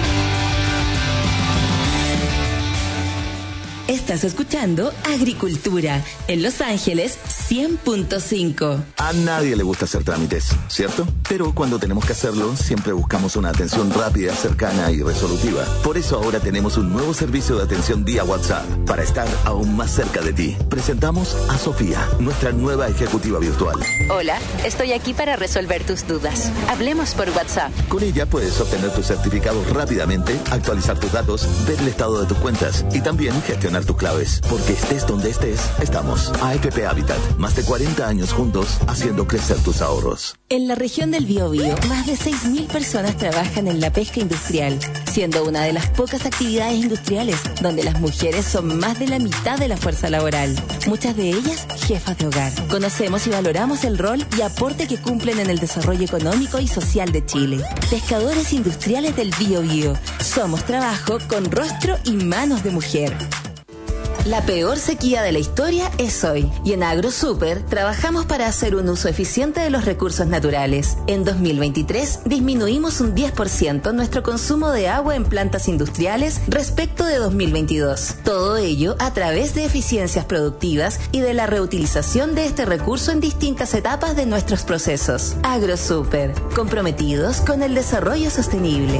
Estás escuchando Agricultura en Los Ángeles cien punto cinco. A nadie le gusta hacer trámites, ¿cierto? Pero cuando tenemos que hacerlo, siempre buscamos una atención rápida, cercana y resolutiva. Por eso ahora tenemos un nuevo servicio de atención vía WhatsApp para estar aún más cerca de ti. Presentamos a Sofía, nuestra nueva ejecutiva virtual. Hola, estoy aquí para resolver tus dudas. Hablemos por WhatsApp. Con ella puedes obtener tus certificados rápidamente, actualizar tus datos, ver el estado de tus cuentas y también gestionar tus claves, porque estés donde estés, estamos. A F P Habitat, más de cuarenta años juntos, haciendo crecer tus ahorros. En la región del Biobío, más de seis mil personas trabajan en la pesca industrial, siendo una de las pocas actividades industriales donde las mujeres son más de la mitad de la fuerza laboral. Muchas de ellas, jefas de hogar. Conocemos y valoramos el rol y aporte que cumplen en el desarrollo económico y social de Chile. Pescadores industriales del Biobío. Somos trabajo con rostro y manos de mujer. La peor sequía de la historia es hoy, y en AgroSuper trabajamos para hacer un uso eficiente de los recursos naturales. En dos mil veintitrés disminuimos un diez por ciento nuestro consumo de agua en plantas industriales respecto de dos mil veintidós. Todo ello a través de eficiencias productivas y de la reutilización de este recurso en distintas etapas de nuestros procesos. AgroSuper, comprometidos con el desarrollo sostenible.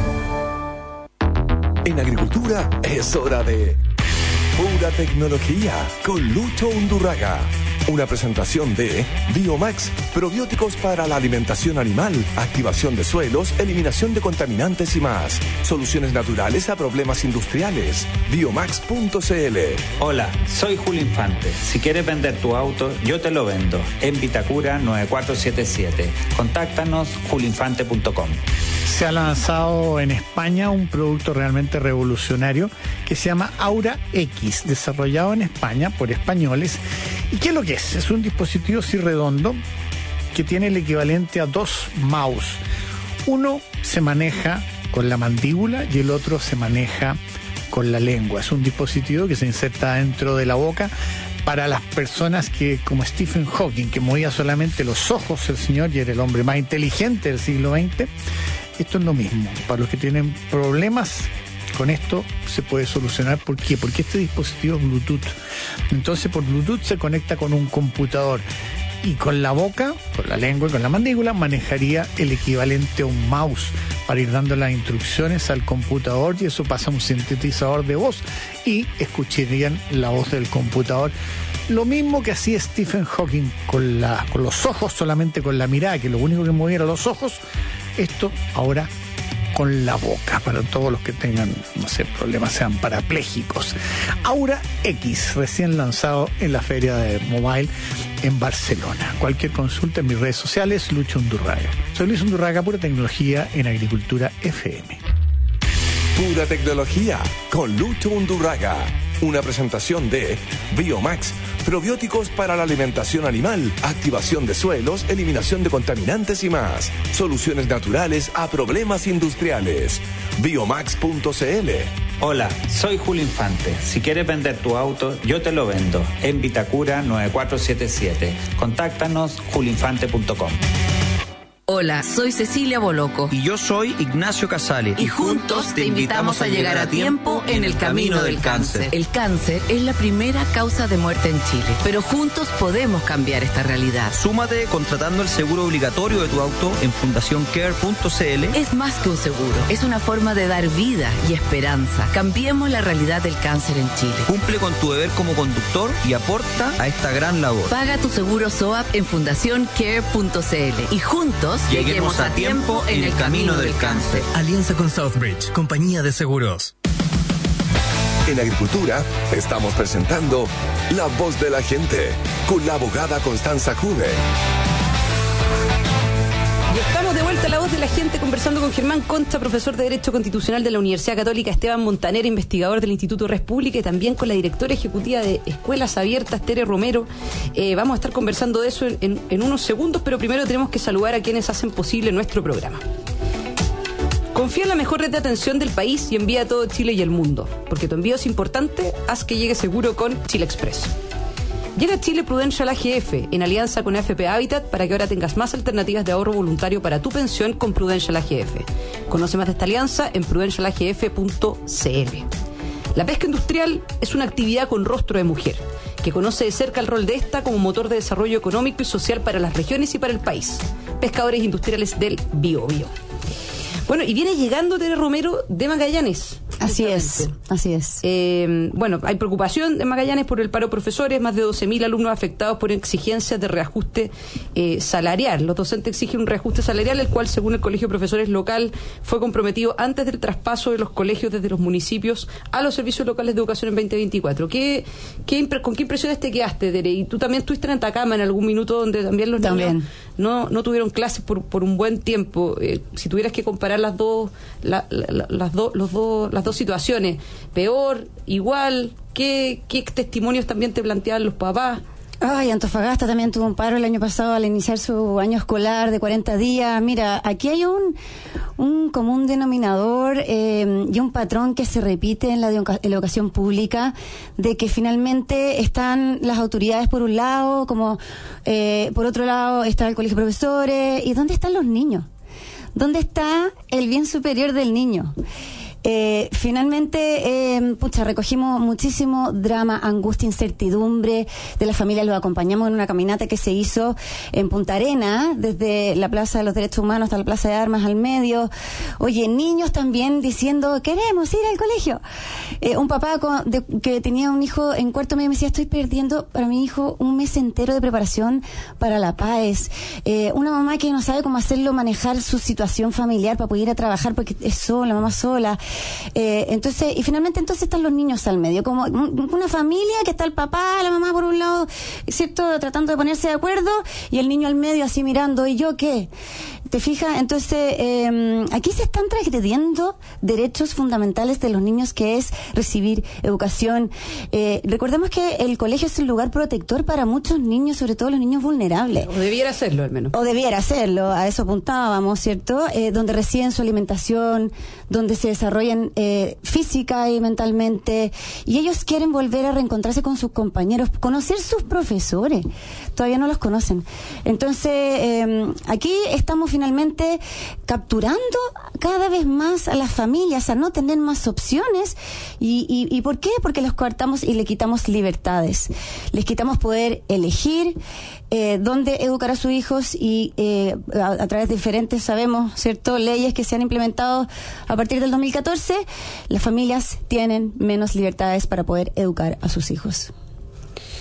En agricultura es hora de Pura Tecnología con Lucho Undurraga. Una presentación de Biomax, probióticos para la alimentación animal, activación de suelos, eliminación de contaminantes y más. Soluciones naturales a problemas industriales. Biomax punto c l. Hola, soy Julio Infante. Si quieres vender tu auto, yo te lo vendo. En Vitacura nueve cuatro siete siete. Contáctanos julio infante punto com. Se ha lanzado en España un producto realmente revolucionario que se llama Aura X, desarrollado en España por españoles. ¿Y qué es lo que es? Es un dispositivo así redondo que tiene el equivalente a dos mouse. Uno se maneja con la mandíbula y el otro se maneja con la lengua. Es un dispositivo que se inserta dentro de la boca para las personas que, como Stephen Hawking, que movía solamente los ojos el señor y era el hombre más inteligente del siglo veinte. Esto es lo mismo. Para los que tienen problemas con esto se puede solucionar. ¿Por qué? Porque este dispositivo es Bluetooth. Entonces por Bluetooth se conecta con un computador y con la boca, con la lengua y con la mandíbula manejaría el equivalente a un mouse para ir dando las instrucciones al computador, y eso pasa a un sintetizador de voz y escucharían la voz del computador. Lo mismo que hacía Stephen Hawking con, la, con los ojos, solamente con la mirada, que lo único que movía era los ojos. Esto ahora con la boca, para todos los que tengan, no sé, problemas, sean parapléjicos. Aura X, recién lanzado en la feria de Mobile en Barcelona. Cualquier consulta en mis redes sociales, Lucho Undurraga. Soy Luis Undurraga, pura tecnología en Agricultura F M. Pura tecnología con Lucho Undurraga. Una presentación de Biomax, probióticos para la alimentación animal, activación de suelos, eliminación de contaminantes y más. Soluciones naturales a problemas industriales. biomax punto c l. Hola, soy Julio Infante. Si quieres vender tu auto, yo te lo vendo. En Vitacura nueve cuatro siete siete. Contáctanos julio infante punto com. Hola, soy Cecilia Boloco. Y yo soy Ignacio Casale. Y juntos te invitamos a llegar a tiempo en el camino del cáncer. El cáncer es la primera causa de muerte en Chile, pero juntos podemos cambiar esta realidad. Súmate contratando el seguro obligatorio de tu auto en fundación care punto c l. Es más que un seguro, es una forma de dar vida y esperanza. Cambiemos la realidad del cáncer en Chile. Cumple con tu deber como conductor y aporta a esta gran labor. Paga tu seguro S O A P en fundación care punto c l y juntos lleguemos a tiempo en el camino del cáncer. Alianza con Southbridge, compañía de seguros. En Agricultura estamos presentando La Voz de la Gente con la abogada Constanza Juve. Y estamos de vuelta a La Voz de la Gente conversando con Germán Concha, profesor de Derecho Constitucional de la Universidad Católica, Esteban Montaner, investigador del Instituto Res Pública, y también con la directora ejecutiva de Escuelas Abiertas, Tere Romero. Eh, vamos a estar conversando de eso en, en, en unos segundos, pero primero tenemos que saludar a quienes hacen posible nuestro programa. Confía en la mejor red de atención del país y envía a todo Chile y el mundo. Porque tu envío es importante, haz que llegue seguro con Chile Express. Llega a Chile Prudential A G F en alianza con A F P Habitat para que ahora tengas más alternativas de ahorro voluntario para tu pensión con Prudential A G F. Conoce más de esta alianza en prudential a g f punto c l. La pesca industrial es una actividad con rostro de mujer, que conoce de cerca el rol de esta como motor de desarrollo económico y social para las regiones y para el país. Pescadores industriales del Biobío. Bueno, y viene llegando Tere Romero de Magallanes. Así es, así es. Eh, bueno, hay preocupación en Magallanes por el paro de profesores, más de doce mil alumnos afectados por exigencias de reajuste eh, salarial. Los docentes exigen un reajuste salarial, el cual, según el Colegio de Profesores local, fue comprometido antes del traspaso de los colegios desde los municipios a los servicios locales de educación en veinte veinticuatro. ¿Qué, qué, ¿Con qué impresiones te quedaste, Tere? Y tú también estuviste en Atacama en algún minuto donde también los también. niños no, no tuvieron clases por, por un buen tiempo. Eh, si tuvieras que comparar las dos, la, la, las dos, los dos, las dos situaciones, peor, igual, ¿qué, qué testimonios también te planteaban los papás? Ay, Antofagasta también tuvo un paro el año pasado al iniciar su año escolar de cuarenta días. Mira, aquí hay un, un común denominador eh, y un patrón que se repite en la, en la educación pública, de que finalmente están las autoridades por un lado, como eh, por otro lado está el colegio de profesores. ¿Y dónde están los niños? ¿Dónde está el bien superior del niño? Eh, finalmente, eh, pucha, recogimos muchísimo drama, angustia, incertidumbre de la familia. Los acompañamos en una caminata que se hizo en Punta Arenas, desde la Plaza de los Derechos Humanos hasta la Plaza de Armas al medio. Oye, niños también diciendo, queremos ir al colegio. Eh, un papá con, de, que tenía un hijo en cuarto medio me decía, estoy perdiendo para mi hijo un mes entero de preparación para la P A E S. Eh, una mamá que no sabe cómo hacerlo, manejar su situación familiar para poder ir a trabajar porque es sola, mamá sola. Eh, entonces, y finalmente entonces están los niños al medio, como una familia que está el papá, la mamá por un lado, ¿cierto?, tratando de ponerse de acuerdo, y el niño al medio así mirando, ¿y yo qué? ¿Te fijas? Entonces, eh, aquí se están transgrediendo derechos fundamentales de los niños, que es recibir educación. Eh, recordemos que el colegio es un lugar protector para muchos niños, sobre todo los niños vulnerables. O debiera serlo, al menos. O debiera serlo, a eso apuntábamos, ¿cierto? Eh, donde reciben su alimentación, donde se desarrollan eh, física y mentalmente, y ellos quieren volver a reencontrarse con sus compañeros, conocer sus profesores. Todavía no los conocen. Entonces, eh, aquí estamos finalmente capturando cada vez más a las familias a no tener más opciones. ¿Y, y, y por qué? Porque los coartamos y le quitamos libertades. Les quitamos poder elegir eh, dónde educar a sus hijos, y eh, a, a través de diferentes, sabemos, ¿cierto?, leyes que se han implementado a partir del dos mil catorce, las familias tienen menos libertades para poder educar a sus hijos.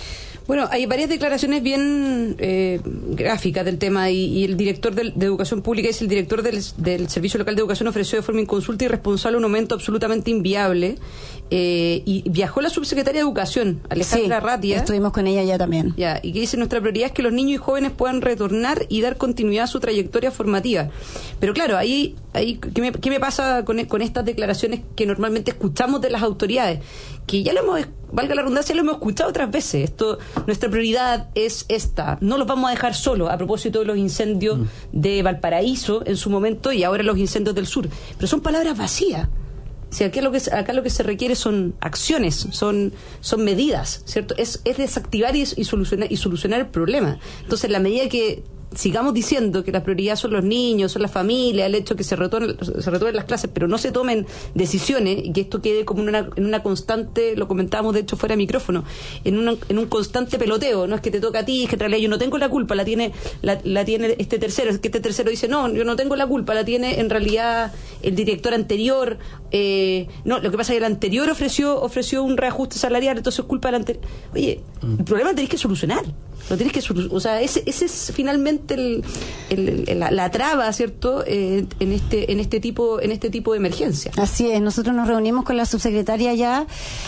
Bueno, hay varias declaraciones bien eh, gráficas del tema y, y el director del, de Educación Pública es el director del, del Servicio Local de Educación ofreció de forma inconsulta y irresponsable un aumento absolutamente inviable eh, y viajó la subsecretaria de Educación, Alejandra sí, Ratia. Estuvimos con ella ya también. Ya, y que dice, nuestra prioridad es que los niños y jóvenes puedan retornar y dar continuidad a su trayectoria formativa. Pero claro, ahí, ahí ¿qué, me, qué me pasa con, con estas declaraciones que normalmente escuchamos de las autoridades? Que ya lo hemos, valga la redundancia, lo hemos escuchado otras veces. Esto, nuestra prioridad es esta. No los vamos a dejar solos a propósito de los incendios mm. de Valparaíso en su momento y ahora los incendios del sur. Pero son palabras vacías. O sea, aquí lo que, acá lo que se requiere son acciones, son, son medidas, ¿cierto? Es, es desactivar y, y, solucionar, y solucionar el problema. Entonces, la medida que sigamos diciendo que la prioridad son los niños, son las familias, el hecho de que se retornen, se retornen las clases, pero no se tomen decisiones y que esto quede como en una, en una constante, lo comentábamos de hecho fuera de micrófono, en, una, en un constante peloteo. No es que te toca a ti, es que en realidad yo no tengo la culpa, la tiene la, la tiene este tercero, es que este tercero dice no, yo no tengo la culpa, la tiene en realidad el director anterior. Eh, no, lo que pasa es que el anterior ofreció ofreció un reajuste salarial, entonces es culpa del anterior. Oye, el problema lo tenés que solucionar. Lo tenés que solucionar. O sea, ese, ese es finalmente el, el, el, la, la traba, ¿cierto? Eh, en este en este tipo en este tipo de emergencia. Así es. Nosotros nos reunimos con la subsecretaria ya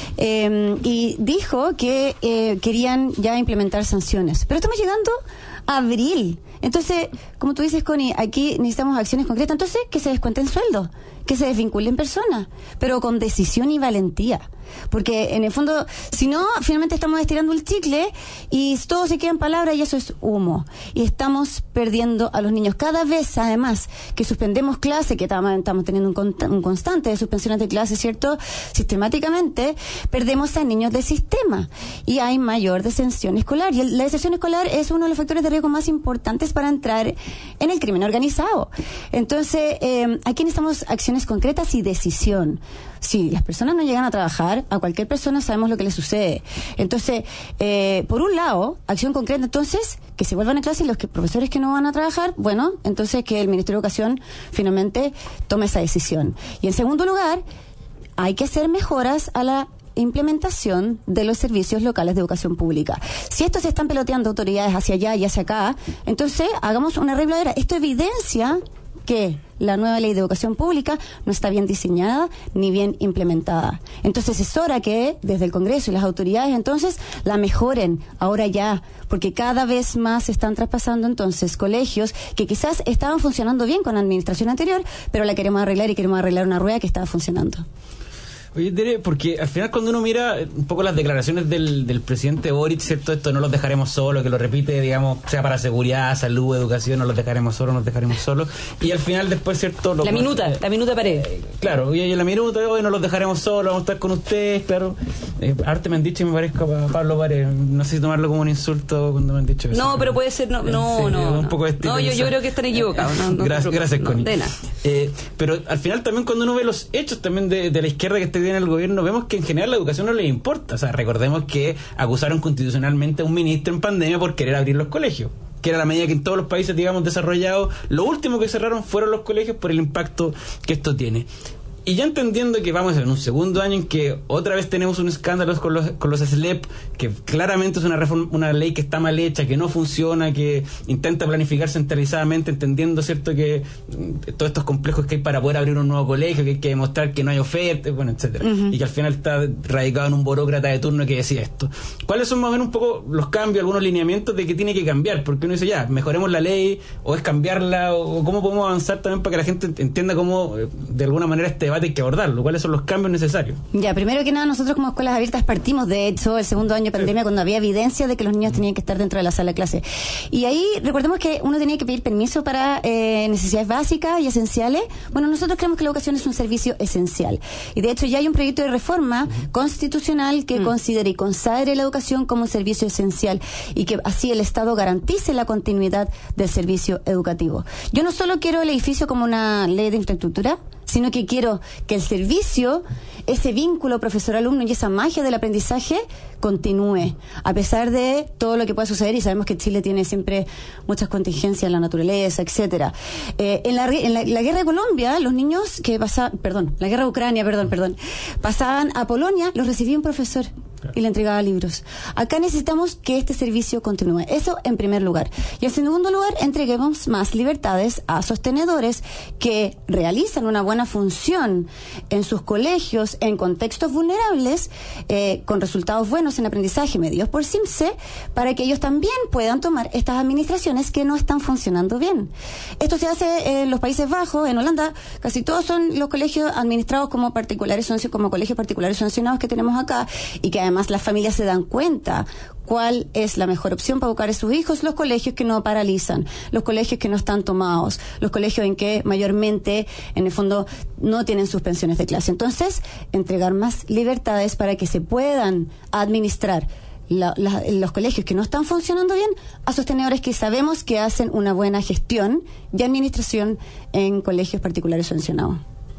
eh, y dijo que eh, querían ya implementar sanciones. Pero estamos llegando a abril. Entonces, como tú dices, Connie, aquí necesitamos acciones concretas. Entonces, que se descuenten sueldos, que se desvinculen personas, pero con decisión y valentía. Porque en el fondo, si no, finalmente estamos estirando el chicle y todo se queda en palabras y eso es humo. Y estamos perdiendo a los niños. Cada vez, además, que suspendemos clases, que estamos teniendo un, con, un constante de suspensiones de clases, ¿cierto? Sistemáticamente, perdemos a niños del sistema y hay mayor deserción escolar. Y el, la deserción escolar es uno de los factores de riesgo más importantes para entrar en el crimen organizado. Entonces, eh, aquí necesitamos acciones concretas y decisión. Si las personas no llegan a trabajar, a cualquier persona sabemos lo que le sucede. Entonces, eh, por un lado, acción concreta, entonces, que se vuelvan a clase y los que, profesores que no van a trabajar, bueno, entonces que el Ministerio de Educación finalmente tome esa decisión. Y en segundo lugar, hay que hacer mejoras a la implementación de los servicios locales de educación pública. Si estos se están peloteando autoridades hacia allá y hacia acá, entonces hagamos una regla. Esto evidencia que la nueva ley de educación pública no está bien diseñada ni bien implementada. Entonces es hora que desde el Congreso y las autoridades entonces la mejoren ahora ya, porque cada vez más se están traspasando entonces colegios que quizás estaban funcionando bien con la administración anterior, pero la queremos arreglar y queremos arreglar una rueda que estaba funcionando. Oye, Tere, porque al final cuando uno mira un poco las declaraciones del, del presidente Boric, ¿cierto? Esto no los dejaremos solos, que lo repite, digamos, sea para seguridad, salud, educación, no los dejaremos solos, nos dejaremos solos. Y al final después, ¿cierto? Lo, la minuta, eh, la minuta pared. Eh, claro, y en la minuta, hoy no los dejaremos solos, vamos a estar con ustedes, claro. Eh, arte me han dicho y me parezco a Pablo Pared. No sé si tomarlo como un insulto cuando me han dicho eso. No, pero puede ser, no, no, sí, no. Un no. poco de estilo. No, yo, yo creo que están equivocados. No, no gracias, gracias, Connie. No, de nada. Eh, pero al final también cuando uno ve los hechos también de, de la izquierda que está bien en el gobierno, vemos que en general la educación no les importa. O sea, recordemos que acusaron constitucionalmente a un ministro en pandemia por querer abrir los colegios, que era la medida que en todos los países, digamos, desarrollados, lo último que cerraron fueron los colegios por el impacto que esto tiene. Y ya entendiendo que vamos en un segundo año en que otra vez tenemos un escándalo con los, con los S L E P, que claramente es una reforma, una ley que está mal hecha, que no funciona, que intenta planificar centralizadamente, entendiendo, ¿cierto?, que mm, todos estos complejos que hay para poder abrir un nuevo colegio, que hay que demostrar que no hay oferta, bueno, etcétera, uh-huh. Y que al final está radicado en un burócrata de turno que decía esto. ¿Cuáles son más o menos un poco los cambios, algunos lineamientos de que tiene que cambiar? Porque uno dice, ya, mejoremos la ley, o es cambiarla, o cómo podemos avanzar también para que la gente entienda cómo, de alguna manera, este debate hay que abordarlo, cuáles son los cambios necesarios. Ya, primero que nada, nosotros como escuelas abiertas partimos, de hecho, el segundo año de pandemia, sí, cuando había evidencia de que los niños tenían que estar dentro de la sala de clase. Y ahí, recordemos que uno tenía que pedir permiso para eh, necesidades básicas y esenciales. Bueno, nosotros creemos que la educación es un servicio esencial. Y de hecho ya hay un proyecto de reforma uh-huh. constitucional que uh-huh. considere y consagre la educación como un servicio esencial y que así el Estado garantice la continuidad del servicio educativo. Yo no solo quiero el edificio como una ley de infraestructura, sino que quiero que el servicio, ese vínculo profesor-alumno y esa magia del aprendizaje continúe, a pesar de todo lo que pueda suceder, y sabemos que Chile tiene siempre muchas contingencias en la naturaleza, etcétera. Eh, en la, en la, la guerra de Colombia, los niños que pasaban, perdón, la guerra de Ucrania, perdón, perdón, pasaban a Polonia, los recibía un profesor. y le entregaba libros. Acá necesitamos que este servicio continúe. Eso en primer lugar. Y en segundo lugar, entreguemos más libertades a sostenedores que realizan una buena función en sus colegios, en contextos vulnerables, eh, con resultados buenos en aprendizaje medidos por CIMSE, para que ellos también puedan tomar estas administraciones que no están funcionando bien. Esto se hace en los Países Bajos, en Holanda, casi todos son los colegios administrados como particulares, como colegios particulares sancionados que tenemos acá, y que además las familias se dan cuenta cuál es la mejor opción para educar a sus hijos, los colegios que no paralizan, los colegios que no están tomados, los colegios en que mayormente, en el fondo, no tienen suspensiones de clase. Entonces, entregar más libertades para que se puedan administrar La, la, los colegios que no están funcionando bien a sostenedores que sabemos que hacen una buena gestión y administración en colegios particulares sancionados.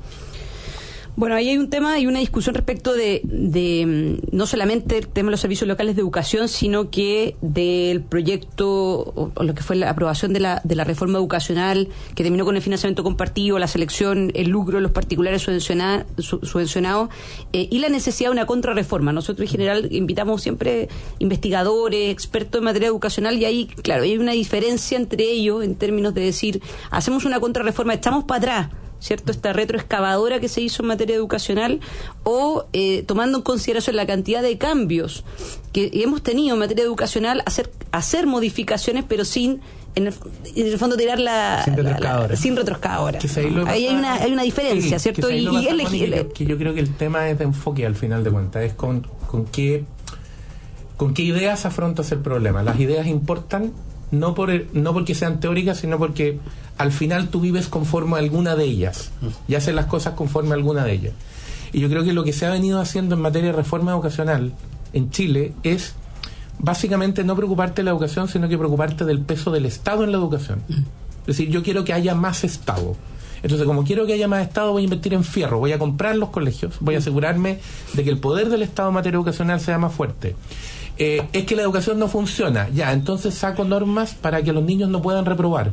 Bueno, ahí hay un tema y una discusión respecto de, de no solamente el tema de los servicios locales de educación, sino que del proyecto o, o lo que fue la aprobación de la, de la reforma educacional que terminó con el financiamiento compartido, la selección, el lucro de los particulares subvenciona, su, subvencionados eh, y la necesidad de una contrarreforma. Nosotros en general invitamos siempre investigadores, expertos en materia educacional, y ahí, claro, hay una diferencia entre ellos en términos de decir, hacemos una contrarreforma, echamos para atrás, ¿cierto?, esta retroexcavadora que se hizo en materia educacional, o eh, tomando en consideración la cantidad de cambios que hemos tenido en materia educacional, hacer hacer modificaciones, pero sin, en el, en el fondo, tirar la... Sin retroexcavadora. Sin retroexcavadora. Ahí hay una, hay una diferencia, sí, ¿cierto? Que y, y es que, que yo creo que el tema es de enfoque, al final de cuentas, es con, con qué con qué ideas afrontas el problema. Las ideas importan, no por el, no porque sean teóricas, sino porque al final tú vives conforme a alguna de ellas y haces las cosas conforme a alguna de ellas. Y yo creo que lo que se ha venido haciendo en materia de reforma educacional en Chile es básicamente no preocuparte de la educación, sino que preocuparte del peso del Estado en la educación. Es decir, yo quiero que haya más Estado. Entonces, como quiero que haya más Estado, voy a invertir en fierro, voy a comprar los colegios, voy a asegurarme de que el poder del Estado en materia educacional sea más fuerte. Eh, es que la educación no funciona. Ya, entonces saco normas para que los niños no puedan reprobar,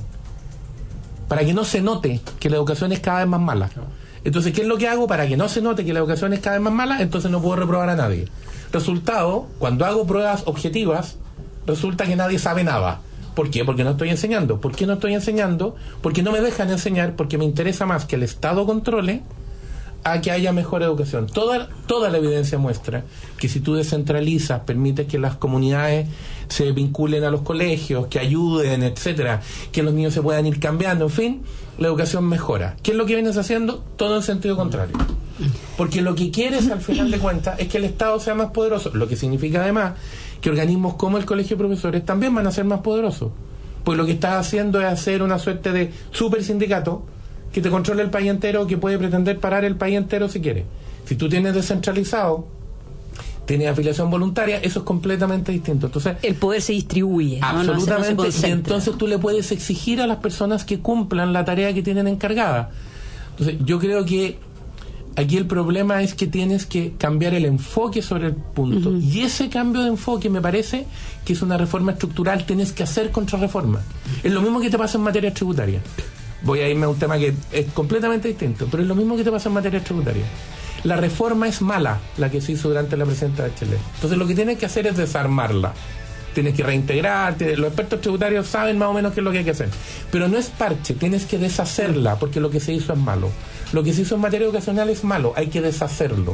para que no se note que la educación es cada vez más mala. Entonces, ¿qué es lo que hago para que no se note que la educación es cada vez más mala? Entonces no puedo reprobar a nadie. Resultado, cuando hago pruebas objetivas, resulta que nadie sabe nada. ¿Por qué? Porque no estoy enseñando. ¿Por qué no estoy enseñando? Porque no me dejan enseñar, porque me interesa más que el Estado controle a que haya mejor educación. Toda, toda la evidencia muestra que si tú descentralizas, permites que las comunidades se vinculen a los colegios, que ayuden, etcétera, que los niños se puedan ir cambiando, en fin, la educación mejora. ¿Qué es lo que vienes haciendo? Todo en sentido contrario. Porque lo que quieres, al final de cuentas, es que el Estado sea más poderoso, lo que significa además que organismos como el Colegio de Profesores también van a ser más poderosos. Pues lo que estás haciendo es hacer una suerte de super sindicato que te controla el país entero, que puede pretender parar el país entero si quiere. Si tú tienes descentralizado, tienes afiliación voluntaria, eso es completamente distinto. Entonces, el poder se distribuye, absolutamente, ¿no? No se y entonces tú le puedes exigir a las personas que cumplan la tarea que tienen encargada. Entonces, yo creo que aquí el problema es que tienes que cambiar el enfoque sobre el punto. Uh-huh. Y ese cambio de enfoque me parece que es una reforma estructural. Tienes que hacer contrarreforma. Es lo mismo que te pasa en materia tributaria. Voy a irme a un tema que es completamente distinto, pero es lo mismo que te pasa en materia tributaria. La reforma es mala, la que se hizo durante la presidenta de Chile. Entonces lo que tienes que hacer es desarmarla. Tienes que reintegrarte. Los expertos tributarios saben más o menos qué es lo que hay que hacer. Pero no es parche, tienes que deshacerla, porque lo que se hizo es malo. Lo que se hizo en materia educacional es malo, hay que deshacerlo.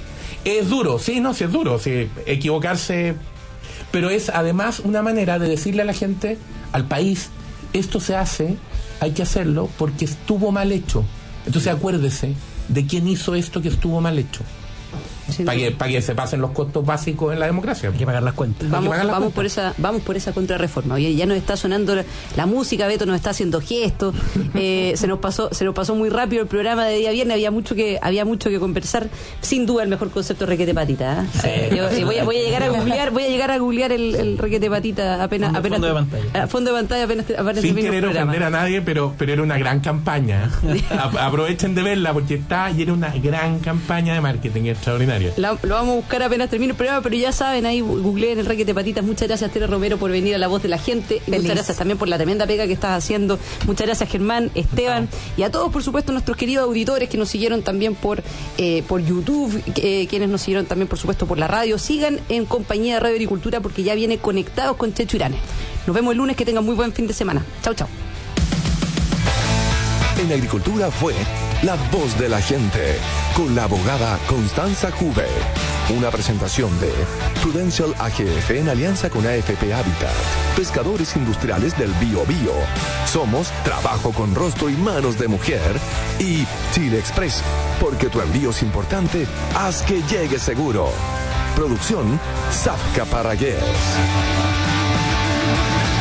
Es duro, sí, no, sí es duro, sí, equivocarse, pero es además una manera de decirle a la gente, al país, esto se hace, hay que hacerlo porque estuvo mal hecho. Entonces acuérdese de quién hizo esto que estuvo mal hecho. Sí, para, que, para que se pasen los costos básicos en la democracia. Hay que pagar las cuentas. Vamos, pagar las vamos cuentas. por esa, vamos por esa contrarreforma. Oye, ya nos está sonando la, la música, Beto nos está haciendo gestos. Eh, se nos pasó, se nos pasó muy rápido el programa de día viernes. Había mucho que, había mucho que conversar. Sin duda el mejor concepto es requete patita. ¿eh? Sí. Yo, eh, voy, a, voy a llegar a googlear, voy a llegar a googlear el, el requete patita apenas, fondo, apenas fondo de pantalla. A fondo de pantalla apenas, apenas sin querer ofender a nadie, pero, pero era una gran campaña. A, aprovechen de verla porque está y era una gran campaña de marketing extraordinaria. extraordinaria. La, lo vamos a buscar apenas termine el programa, pero ya saben, ahí googleen el Requete Patitas. Muchas gracias, Tere Romero, por venir a La Voz de la Gente. Y muchas gracias también por la tremenda pega que estás haciendo. Muchas gracias, Germán, Esteban, y a todos, por supuesto, nuestros queridos auditores que nos siguieron también por, eh, por YouTube, eh, quienes nos siguieron también, por supuesto, por la radio. Sigan en compañía de Radio Agricultura porque ya viene Conectados con Checho Irane. Nos vemos el lunes, que tengan muy buen fin de semana. Chau, chau. En Agricultura fue La Voz de la Gente, con la abogada Constanza Juve. Una presentación de Prudential A G F en alianza con A F P Habitat, Pescadores Industriales del Bío Bío. Somos Trabajo con Rostro y Manos de Mujer y Chile Express, porque tu envío es importante, haz que llegue seguro. Producción Zafka Parragués.